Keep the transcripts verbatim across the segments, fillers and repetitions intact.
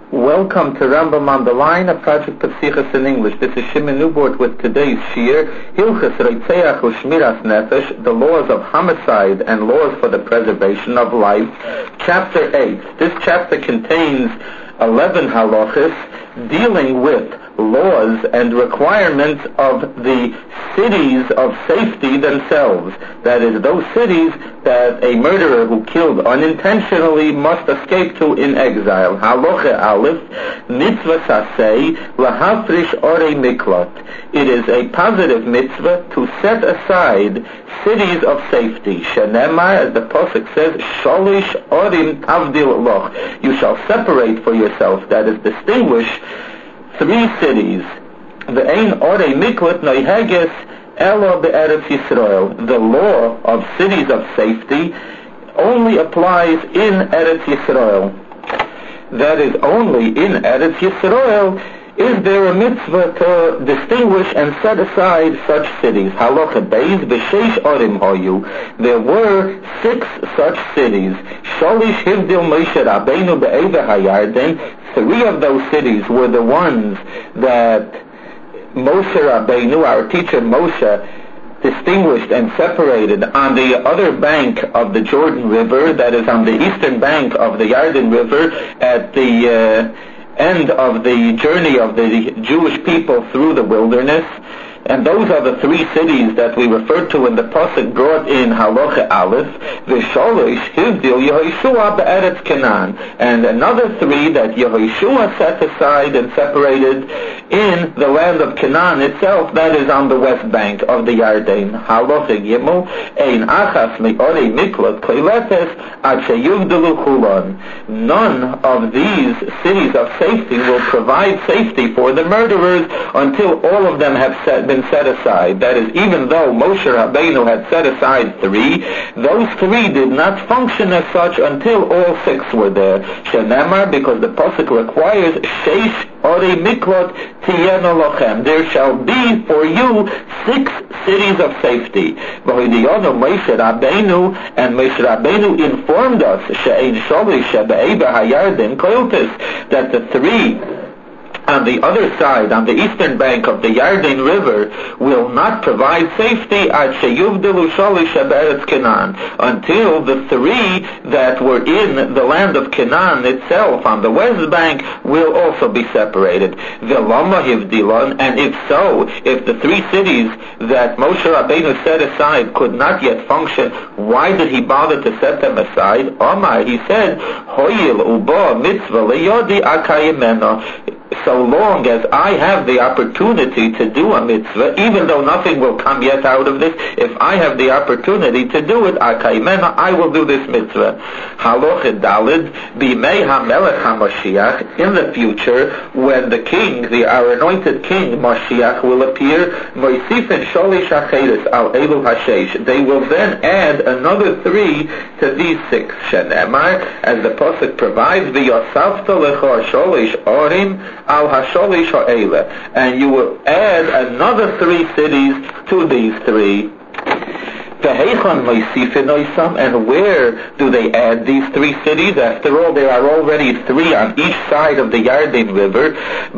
Welcome to Rambam on the Line, a project of Sichas in English. This is Shimon Newport with today's Shir, Hilchas Reitzeach U'Shmiras Nefesh, the laws of homicide and laws for the preservation of life, Chapter eight. This chapter contains eleven halachas dealing with laws and requirements of the cities of safety themselves. That is, those cities that a murderer who killed unintentionally must escape to in exile. Halacha Aleph, mitzvah sasei lahafrish orei miklot. It is a positive mitzvah to set aside cities of safety. Shenemar, as the Pasuk says, sholish orim tavdil loch. You shall separate for yourself, that is, distinguish three cities. Ve'ein orei miklat noiheges elo be'eretz Yisrael. The law of cities of safety only applies in Eretz Yisrael. That is, only in Eretz Yisrael is there a mitzvah to distinguish and set aside such cities. Halacha Beis v'sheish orim hoyu. There were six such cities. Sholish hivdil Moshe Rabbeinu be'eva hayarden. Three of those cities were the ones that Moshe Rabbeinu, our teacher Moshe, distinguished and separated on the other bank of the Jordan River, that is on the eastern bank of the Yarden River, at the uh, end of the journey of the Jewish people through the wilderness. And those are the three cities that we referred to in the Pasuk brought in Halacha Aleph, V'sholish hivdil Yehoshua be'eretz Canaan, and another three that Yehoshua set aside and separated in the land of Canaan itself, that is on the west bank of the Yarden. Halacha Gimel, Ein achas me'orei miklot kleiletes ad sheyuvdelu chulon. None of these cities of safety will provide safety for the murderers until all of them have set, been set aside. That is, even though Moshe Rabbeinu had set aside three, those three did not function as such until all six were there. Shenemar, because the Pasuk requires sheish orei miklot tiyenu lochem. There shall be for you six cities of safety. V'hoidiyonu Moshe Rabbeinu, and Moshe Rabbeinu informed us she'ein sholish she'be'eva hayarden koiltis, that the three on the other side, on the eastern bank of the Yarden River, will not provide safety at sheyuvdelu sholish be'eretz Canaan, until the three that were in the land of Canaan itself on the west bank will also be separated. V'lama hivdilon, and if so, if the three cities that Moshe Rabbeinu set aside could not yet function, why did he bother to set them aside? Omar, he said, hoyil uba mitzvah leyodi akayimeno. So long as I have the opportunity to do a mitzvah, even though nothing will come yet out of this, if I have the opportunity to do it, I will do this mitzvah. Halacha Daled, Bimei HaMelech HaMashiach, in the future, when the king, the our anointed king, Mashiach, will appear, Moisifin Sholish Acheres Al Elu Hashesh, they will then add another three to these six. Shenemar, as the Pasuk provides, V'yosafta Lecho Sholish Orim Al Hasholish Ha'ele, and you will add another three cities to these three. And where do they add these three cities? After all, there are already three on each side of the Yarden River.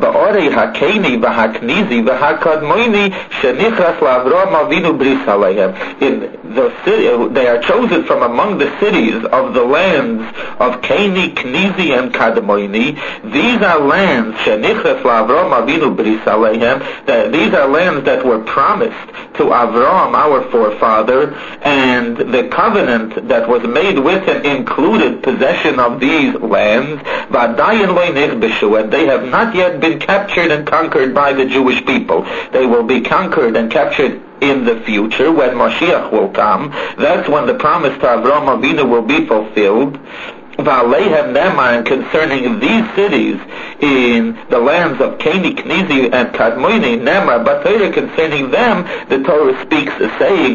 In the city, they are chosen from among the cities of the lands of Keni, Knizi, and Kadmoini. These are lands, that these are lands that were promised to Avram, our forefather, and the covenant that was made with him included possession of these lands, and they have not yet been captured and conquered by the Jewish people. They will be conquered and captured in the future when Mashiach will come. That's when the promise to Avraham Avinu will be fulfilled. And concerning these cities in the lands of Keni, Knizi, and Kadmoini, Nemar, but concerning them, the Torah speaks saying,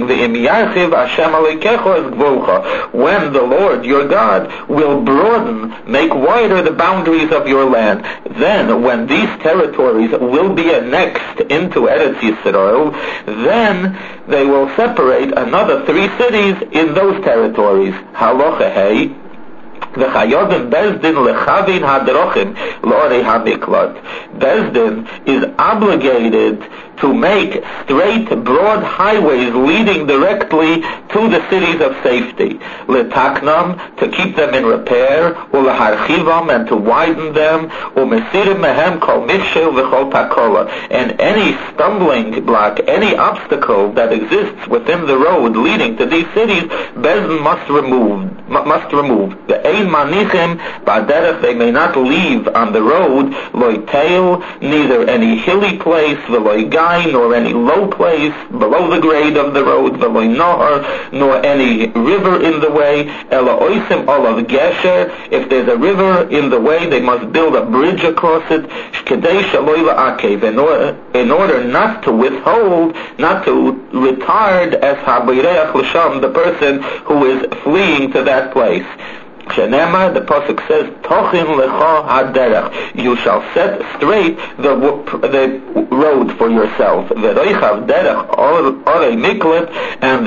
when the Lord your God will broaden, make wider the boundaries of your land, then when these territories will be annexed into Eretz Yisrael, then they will separate another three cities in those territories. Halacha Hey, V'chayodem Bezdin lechavin hadrochim l'orei hamiklat. Bezdin is obligated to make straight, broad highways leading directly to the cities of safety. L'taknam, to keep them in repair, u'leharchivam, and to widen them, u'mesirim mehem kol mikshel v'chol takola, and any stumbling block, any obstacle that exists within the road leading to these cities, Bezdin must remove. Must remove. The ein manichim ba'derech, they may not leave on the road, loy tail, neither any hilly place, v'loy gai, nor any low place below the grade of the road, v'loy nohar, nor any river in the way, ela oisim olav gesher, if there's a river in the way, they must build a bridge across it, shkedei shaloy la'akev, in order, in order not to withhold, not to retard as habireach l'sham, the person who is fleeing to that place. Shenema, the pasuk says, "Tochin lecha haderech." You shall set straight the the road for yourself. V'roichav derech orei miklet, and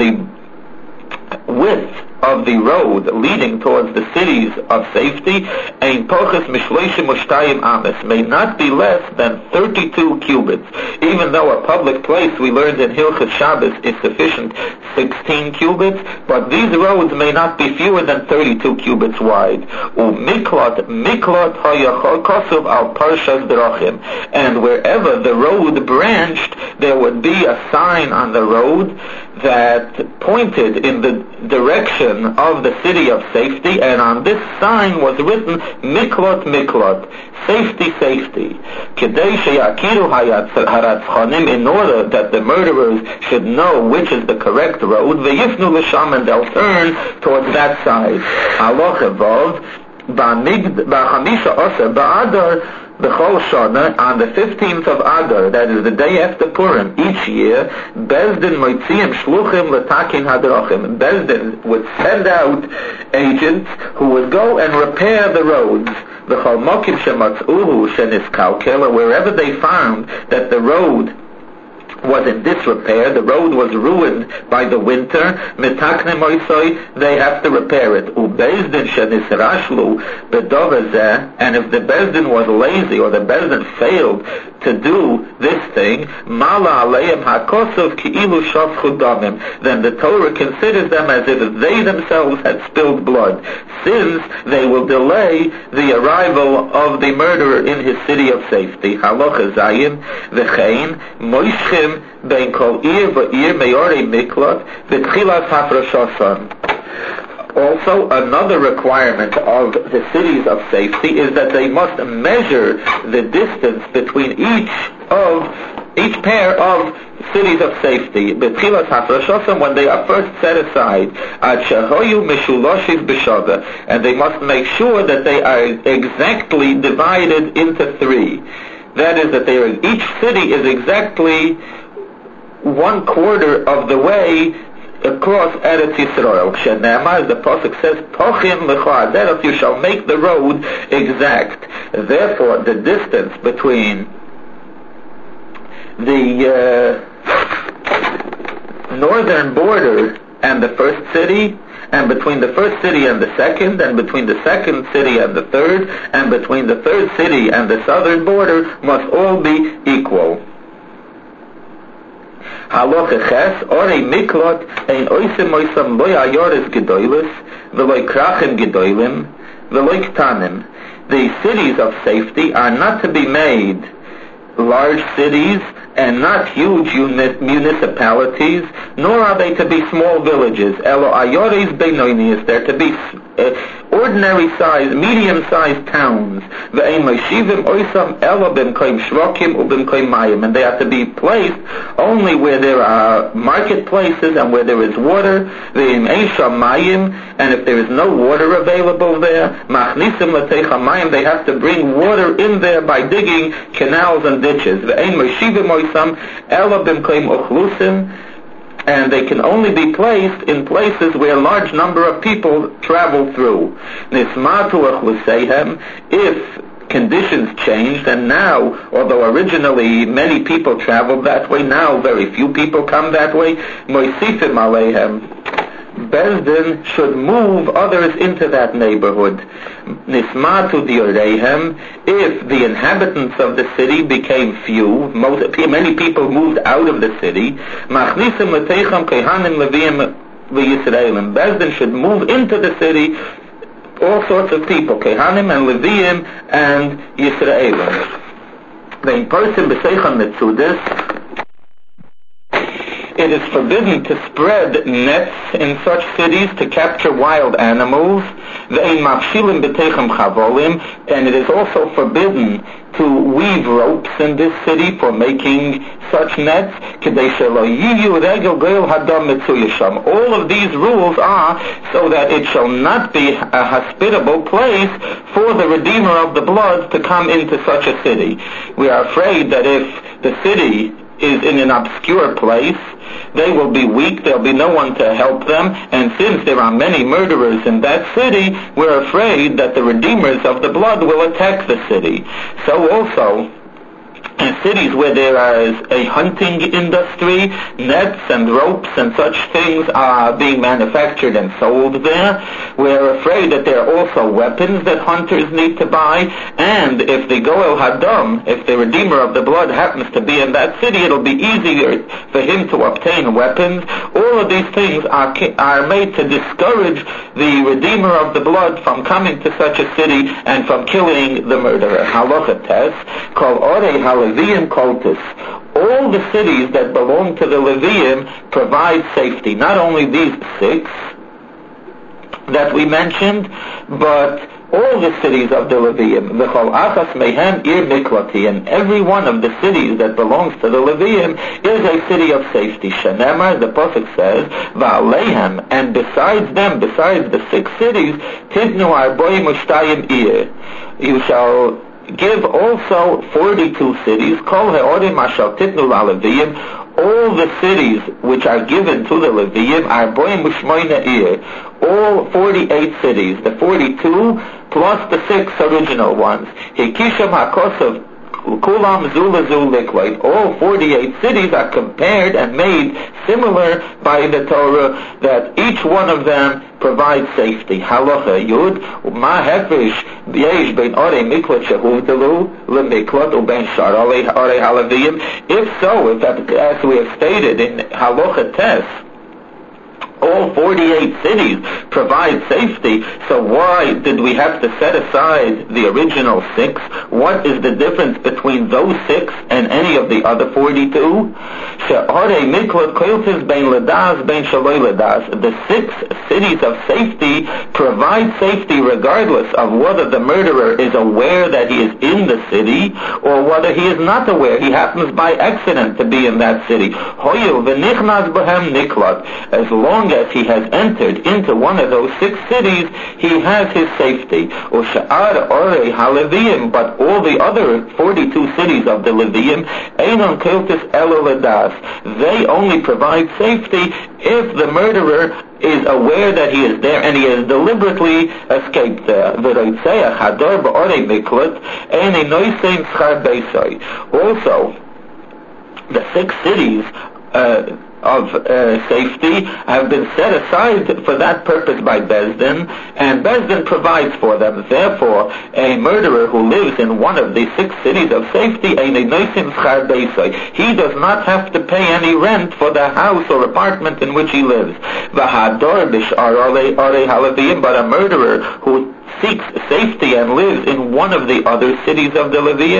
the width of the road leading towards the cities of safety, ein poches mishloishim ushtayim ames, may not be less than thirty-two cubits. Even though a public place, we learned in Hilchot Shabbos, is sufficient sixteen cubits, but these roads may not be fewer than thirty-two cubits wide. U'miklot miklot hayachol kosuv al parshas drachim, and wherever the road branched, there would be a sign on the road that pointed in the direction of the city of safety, and on this sign was written Miklot Miklot, safety, safety. Kedei sheyakiru haratzchanim, in order that the murderers should know which is the correct road, v'yifnu l'sham, and they'll turn towards that side. Haloch evov b'chamisha oser ba'adar B'chol Shana, on the fifteenth of Adar, that is the day after Purim, each year, Bezdin moitziim shluchim l'takin hadrachim. Bezdin would send out agents who would go and repair the roads. B'chol mokim shematzuhu sheniskalkel, wherever they found that the road was in disrepair, the road was ruined by the winter, mitakne moisoi, they have to repair it. Ubezdin shenisrashlu bedovazeh, and if the Bezdin was lazy or the Bezdin failed to do this thing, mala aleim hakosov ki'ilu shafchu damim, then the Torah considers them as if they themselves had spilled blood, since they will delay the arrival of the murderer in his city of safety. Halacha zayin v'chein moishchim bein kol ir v'ir meyorei miklot v'tchilas hafrashosan. Also, another requirement of the cities of safety is that they must measure the distance between each of each pair of cities of safety. Betchilas hafrashosan, when they are first set aside, ad shehoyu mishuloshiv b'shava, and they must make sure that they are exactly divided into three. That is, that they are, each city is exactly one quarter of the way across Eretz Yisrael. Shenema, as the pasuk says, Tochin lecha haderech, you shall make the road exact. Therefore, the distance between the uh, northern border and the first city, and between the first city and the second, and between the second city and the third, and between the third city and the southern border, must all be equal. Halacha ches, orei miklot, ein oisim oisam loy ayoris gedoilis, veloy krachim gedoilim, veloy ktanim. The cities of safety are not to be made large cities and not huge uni- municipalities, nor are they to be small villages. Elo ayoris beinoinius, they're to be uh, ordinary sized, medium sized towns. Ve'ein moshivim oisam elo b'mkoim shvokim u'b'mkoim mayim, and they have to be placed only where there are marketplaces and where there is water. Ve'im ein sham mayim, and if there is no water available there, machnisim l'teicha mayim, they have to bring water in there by digging canals and ditches. Ve'ein moshivim oisam elo b'mkoim uchlusim, and they can only be placed in places where a large number of people travel through. Nismatu achluseihem, if conditions changed, and now, although originally many people traveled that way, now very few people come that way, moisifim aleihem, Bezdin should move others into that neighborhood. Nismatu diureihem, if the inhabitants of the city became few, most, many people moved out of the city, machnisim leteicham kehanim leviim v'Yisraelim. Bezdin should move into the city all sorts of people, kehanim and leviim and Yisraelim. The person b'seichan metzudas, it is forbidden to spread nets in such cities to capture wild animals, and it is also forbidden to weave ropes in this city for making such nets. All of these rules are so that it shall not be a hospitable place for the Redeemer of the blood to come into such a city. We are afraid that if the city is in an obscure place, they will be weak, there will be no one to help them, and since there are many murderers in that city, we're afraid that the redeemers of the blood will attack the city. So also, in cities where there is a hunting industry, nets and ropes and such things are being manufactured and sold there. We're afraid that there are also weapons that hunters need to buy, and if the Goel Hadam, if the Redeemer of the Blood happens to be in that city, it'll be easier for him to obtain weapons. All of these things are are made to discourage the Redeemer of the Blood from coming to such a city and from killing the murderer. Halacha tes, kol orei Leviim Koltis. All the cities that belong to the Leviim provide safety. Not only these six that we mentioned, but all the cities of the Leviim. V'chol achas mehen ir miklati. And every one of the cities that belongs to the Leviim is a city of safety. Shenemar, the Pasuk says, va'aleihem, and besides them, besides the six cities, tidnu arboim ushtayim ir. You shall give also forty-two cities, kol he'orim asher titnu la'Leviim, all the cities which are given to the Leviim are boim u'shmoina ir, all forty-eight cities, the forty-two plus the six original ones. Hikisham hakosav kulam zula zul likwait. All forty-eight cities are compared and made similar by the Torah, that each one of them provides safety. Halacha yud ma hefesh yesh bein orei miklat shehuvdalu lemiklat ubein shar orei halaviyim. If so, if that, as we have stated in Halacha tes, all forty-eight cities provide safety, so why did we have to set aside the original six? What is the difference between those six and any of the other forty-two? The six cities of safety provide safety regardless of whether the murderer is aware that he is in the city or whether he is not aware. He happens by accident to be in that city. As long as he has entered into one of those six cities, he has his safety. But all the other forty-two cities of the Leviim, they only provide safety if the murderer is aware that he is there and he has deliberately escaped there. Also, the six cities uh, of uh, safety have been set aside for that purpose by Bezdin, and Bezdin provides for them. Therefore, a murderer who lives in one of the six cities of safety, he does not have to pay any rent for the house or apartment in which he lives. But a murderer who seeks safety and lives in one of the other cities of the Leviim,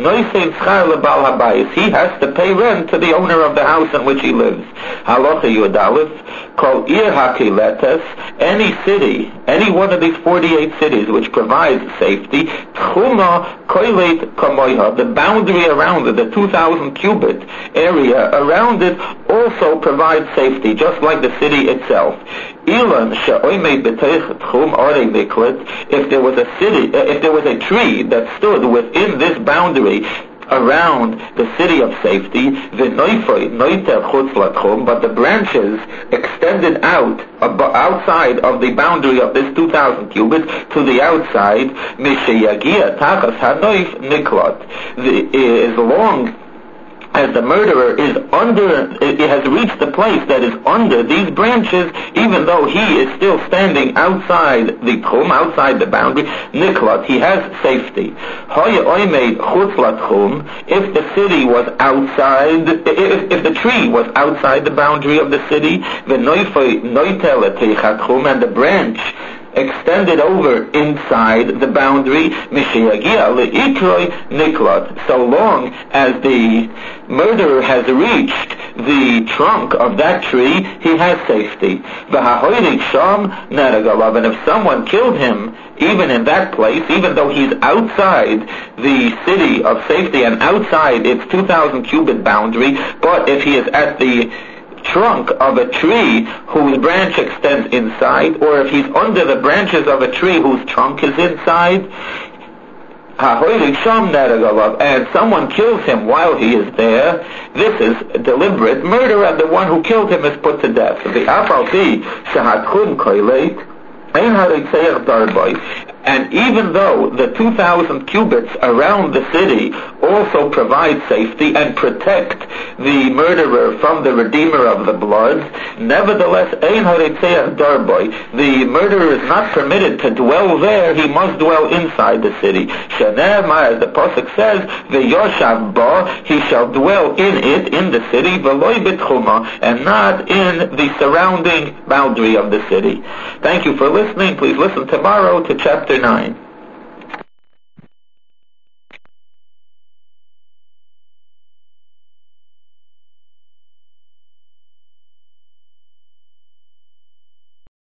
he has to pay rent to the owner of the house in which he lives. Halacha Yud Aleph, kol ir hakiletes, any city, any one of these forty-eight cities which provides safety, tchuma koilet kamoiha, the boundary around it, the two thousand cubit area around it, also provides safety, just like the city itself. Ilan she'oimei b'teich tchum orei miklet, if there was a city, if there was a tree that stood within this boundary around the city of safety, but the branches extended out outside of the boundary of this two thousand cubits to the outside, as long as the murderer is under, it has reached the place that is under these branches, even though he is still standing outside the tchum, outside the boundary, niklat, he has safety. If the city was outside, if, if the tree was outside the boundary of the city, and the branch extended over inside the boundary, so long as the murderer has reached the trunk of that tree, he has safety. And if someone killed him even in that place, even though he's outside the city of safety and outside its two thousand cubit boundary, but if he is at the trunk of a tree whose branch extends inside, or if he's under the branches of a tree whose trunk is inside, and someone kills him while he is there, this is deliberate murder, and the one who killed him is put to death. And even though the two thousand cubits around the city also provide safety and protect the murderer from the redeemer of the blood, nevertheless, the murderer is not permitted to dwell there, he must dwell inside the city. As the Pasuk says, V'yoshav ba, he shall dwell in it, in the city, v'loi b'tchuma, and not in the surrounding boundary of the city. Thank you for listening. Please listen tomorrow to chapter nine.